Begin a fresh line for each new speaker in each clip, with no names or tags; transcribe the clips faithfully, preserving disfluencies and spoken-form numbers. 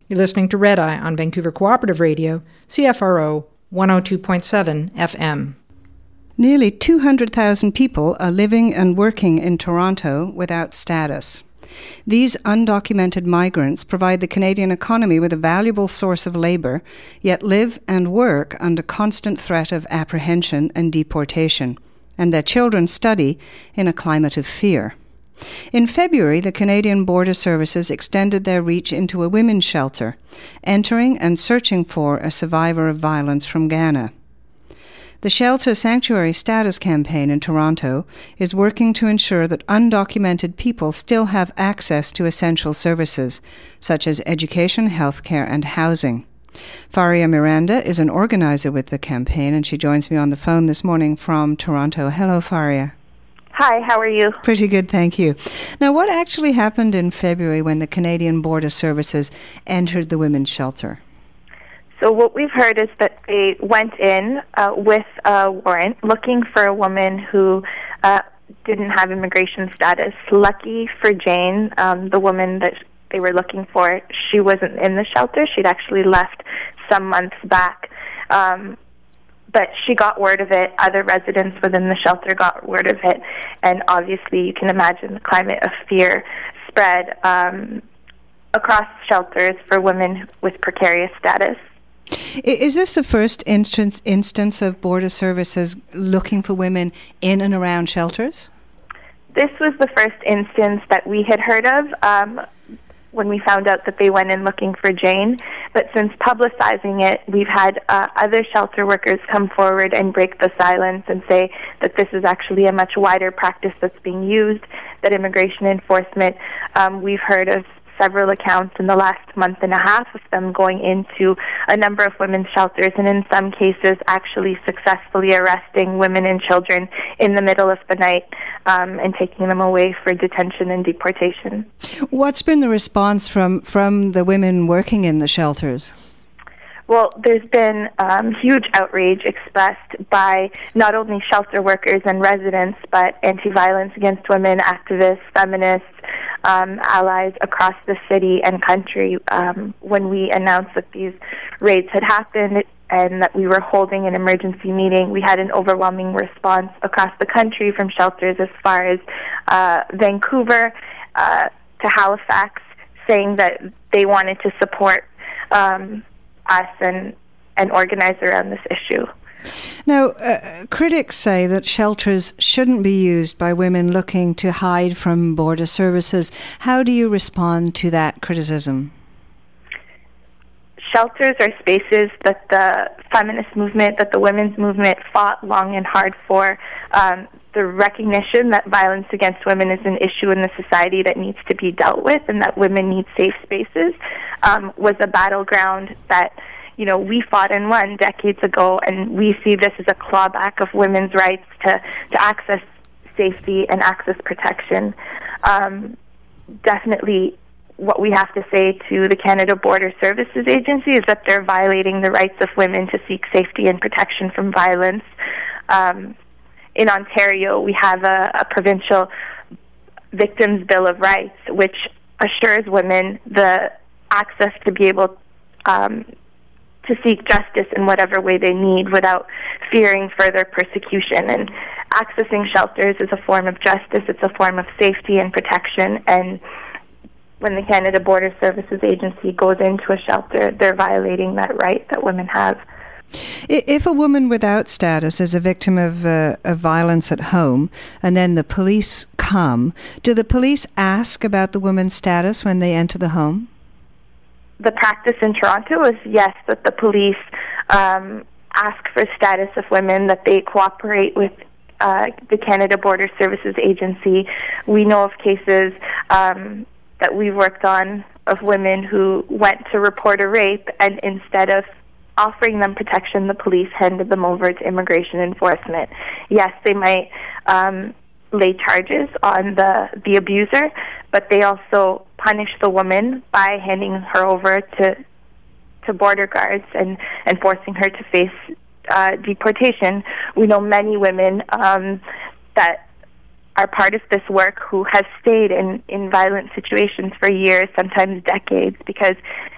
You're listening to Red Eye on Vancouver Cooperative Radio, C F R O one oh two point seven F M.
Nearly two hundred thousand people are living and working in Toronto without status. These undocumented migrants provide the Canadian economy with a valuable source of labour, yet live and work under constant threat of apprehension and deportation, and their children study in a climate of fear. In February, the Canadian Border Services extended their reach into a women's shelter, entering and searching for a survivor of violence from Ghana. The Shelter Sanctuary Status Campaign in Toronto is working to ensure that undocumented people still have access to essential services, such as education, healthcare, and housing. Faria Miranda is an organizer with the campaign, and she joins me on the phone this morning from Toronto. Hello, Faria.
Hi, how are you?
Pretty good, thank you. Now, what actually happened in February when the Canadian Border Services entered the women's shelter?
So what we've heard is that they went in uh, with a warrant looking for a woman who uh, didn't have immigration status. Lucky for Jane, um, the woman that they were looking for, she wasn't in the shelter. She'd actually left some months back. Um, But she got word of it. Other residents within the shelter got word of it. And obviously, you can imagine the climate of fear spread um, across shelters for women with precarious status.
Is this the first instance, instance of Border Services looking for women in and around shelters?
This was the first instance that we had heard of. Um, when we found out that they went in looking for Jane. But since publicizing it, we've had uh, other shelter workers come forward and break the silence and say that this is actually a much wider practice that's being used, that immigration enforcement, um, we've heard of several accounts in the last month and a half of them going into a number of women's shelters and in some cases actually successfully arresting women and children in the middle of the night um, and taking them away for detention and deportation.
What's been the response from, from the women working in the shelters?
Well, there's been um, huge outrage expressed by not only shelter workers and residents, but anti-violence against women activists, feminists, um, allies across the city and country. Um, when we announced that these raids had happened and that we were holding an emergency meeting, we had an overwhelming response across the country from shelters as far as uh, Vancouver uh, to Halifax, saying that they wanted to support um, us and, and organize around this issue.
Now, uh, critics say that shelters shouldn't be used by women looking to hide from border services. How do you respond to that criticism?
Shelters are spaces that the feminist movement, that the women's movement fought long and hard for. Um, the recognition that violence against women is an issue in the society that needs to be dealt with and that women need safe spaces um, was a battleground that, you know, we fought and won decades ago, and we see this as a clawback of women's rights to, to access safety and access protection. Um, definitely what we have to say to the Canada Border Services Agency is that they're violating the rights of women to seek safety and protection from violence. Um, in Ontario, we have a, a provincial Victims' Bill of Rights, which assures women the access to be able um, to seek justice in whatever way they need without fearing further persecution. And accessing shelters is a form of justice, it's a form of safety and protection, and when the Canada Border Services Agency goes into a shelter, they're violating that right that women have.
If a woman without status is a victim of, uh, of violence at home and then the police come, do the police ask about the woman's status when they enter the home?
The practice in Toronto is, yes, that the police um, ask for status of women, that they cooperate with uh, the Canada Border Services Agency. We know of cases um, that we've worked on of women who went to report a rape, and instead of offering them protection, the police handed them over to immigration enforcement. Yes, they might um, lay charges on the, the abuser, but they also punish the woman by handing her over to to border guards and, and forcing her to face uh, deportation. We know many women um, that are part of this work who have stayed in, in violent situations for years, sometimes decades, because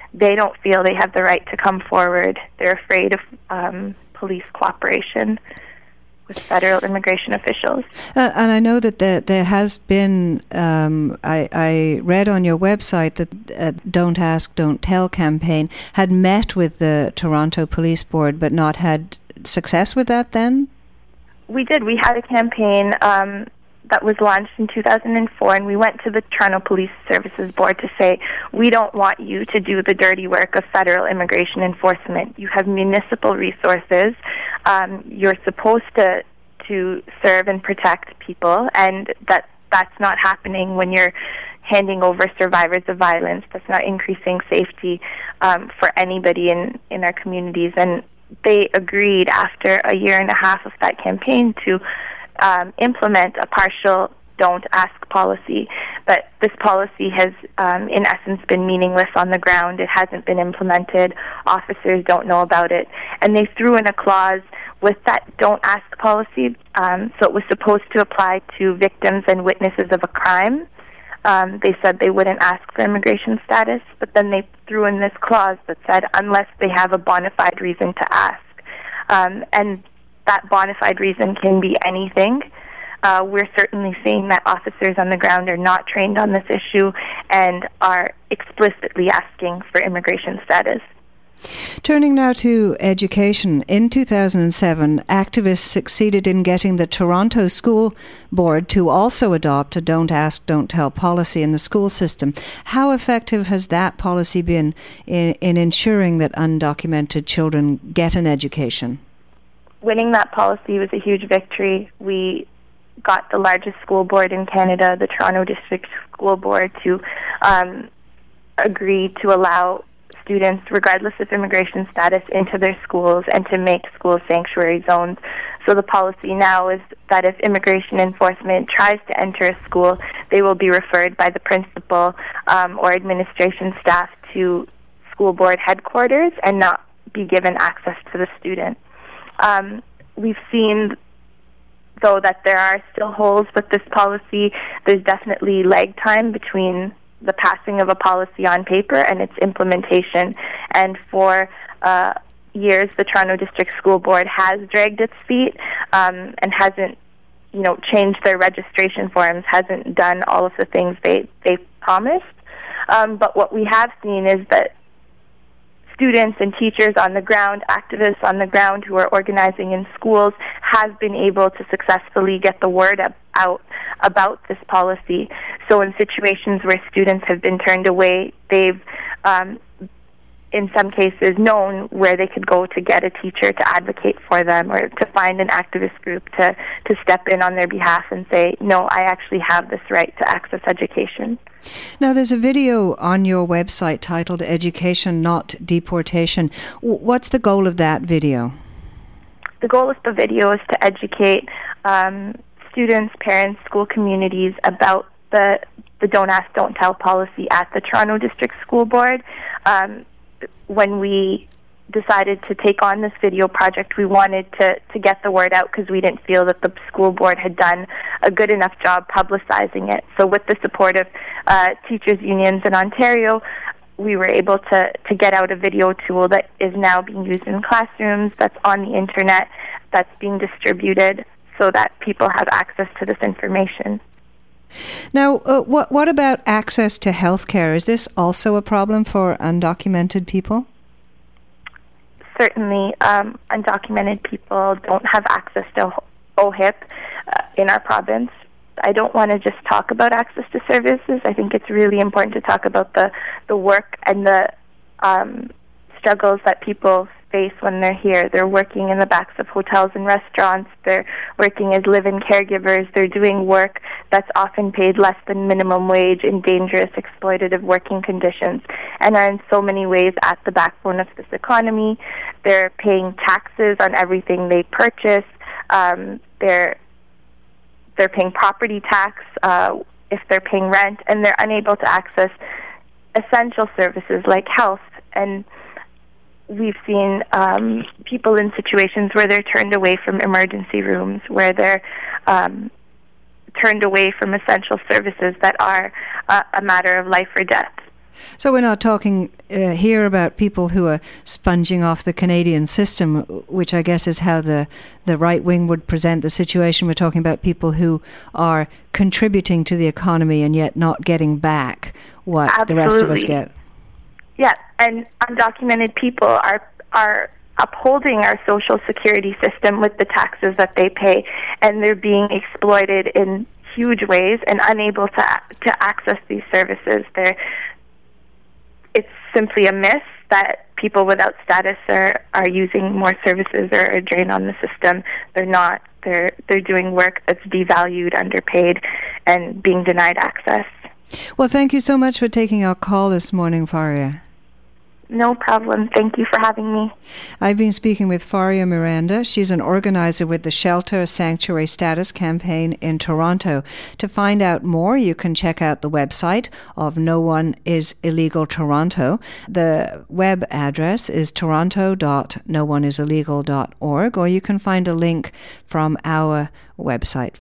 they don't feel they have the right to come forward. They're afraid of um, police cooperation with federal immigration officials.
Uh, and I know that there, there has been, um, I, I read on your website that uh, Don't Ask, Don't Tell campaign had met with the Toronto Police Board but not had success with that then?
We did. We had a campaign um, that was launched in two thousand four, and we went to the Toronto Police Services Board to say, we don't want you to do the dirty work of federal immigration enforcement. You have municipal resources. Um, you're supposed to to serve and protect people, and that that's not happening when you're handing over survivors of violence. That's not increasing safety um, for anybody in, in our communities. And they agreed after a year and a half of that campaign to um, implement a partial Don't Ask policy. But this policy has, um, in essence, been meaningless on the ground. It hasn't been implemented. Officers don't know about it. And they threw in a clause with that Don't Ask policy. Um, so it was supposed to apply to victims and witnesses of a crime. Um, they said they wouldn't ask for immigration status, but then they threw in this clause that said unless they have a bona fide reason to ask. Um, and that bona fide reason can be anything. Uh, we're certainly seeing that officers on the ground are not trained on this issue and are explicitly asking for immigration status.
Turning now to education, in two thousand seven, activists succeeded in getting the Toronto School Board to also adopt a Don't Ask, Don't Tell policy in the school system. How effective has that policy been in, in ensuring that undocumented children get an education?
Winning that policy was a huge victory. We got the largest school board in Canada, the Toronto District School Board, to um, agree to allow students, regardless of immigration status, into their schools and to make schools sanctuary zones. So the policy now is that if immigration enforcement tries to enter a school, they will be referred by the principal um, or administration staff to school board headquarters and not be given access to the student. Um, we've seen, though, that there are still holes with this policy. There's definitely lag time between the passing of a policy on paper and its implementation. And for uh, years, the Toronto District School Board has dragged its feet um, and hasn't, you know, changed their registration forms, hasn't done all of the things they, they promised. Um, but what we have seen is that students and teachers on the ground, activists on the ground who are organizing in schools, have been able to successfully get the word out about this policy. So in situations where students have been turned away, they've, um, in some cases, known where they could go to get a teacher to advocate for them or to find an activist group to, to step in on their behalf and say, no, I actually have this right to access education.
Now, there's a video on your website titled Education, Not Deportation. What's the goal of that video?
The goal of the video is to educate um, students, parents, school communities about the, the Don't Ask, Don't Tell policy at the Toronto District School Board. Um, when we decided to take on this video project, we wanted to, to get the word out because we didn't feel that the school board had done a good enough job publicizing it. So with the support of uh, teachers' unions in Ontario, we were able to, to get out a video tool that is now being used in classrooms, that's on the internet, that's being distributed so that people have access to this information.
Now, uh, what, what about access to health care? Is this also a problem for undocumented people?
Certainly, um, undocumented people don't have access to O H I P uh, in our province. I don't want to just talk about access to services. I think it's really important to talk about the, the work and the um, struggles that people face when they're here. They're working in the backs of hotels and restaurants. They're working as live-in caregivers. They're doing work that's often paid less than minimum wage in dangerous, exploitative working conditions and are in so many ways at the backbone of this economy. They're paying taxes on everything they purchase. Um, they're they're paying property tax uh, if they're paying rent, and they're unable to access essential services like health. And we've seen um, people in situations where they're turned away from emergency rooms, where they're um, turned away from essential services that are uh, a matter of life or death.
So we're not talking uh, here about people who are sponging off the Canadian system, which I guess is how the, the right wing would present the situation. We're talking about people who are contributing to the economy and yet not getting back what
Absolutely.
the rest of us get.
Yeah, and undocumented people are are upholding our social security system with the taxes that they pay, and they're being exploited in huge ways and unable to to access these services. They're It's simply a myth that people without status are, are using more services or a drain on the system. They're not. They're they're doing work that's devalued, underpaid, and being denied access.
Well, thank you so much for taking our call this morning, Faria.
No problem. Thank you for having me.
I've been speaking with Faria Miranda. She's an organizer with the Shelter Sanctuary Status campaign in Toronto. To find out more, you can check out the website of No One Is Illegal Toronto. The web address is toronto dot no one is illegal dot org, or you can find a link from our website.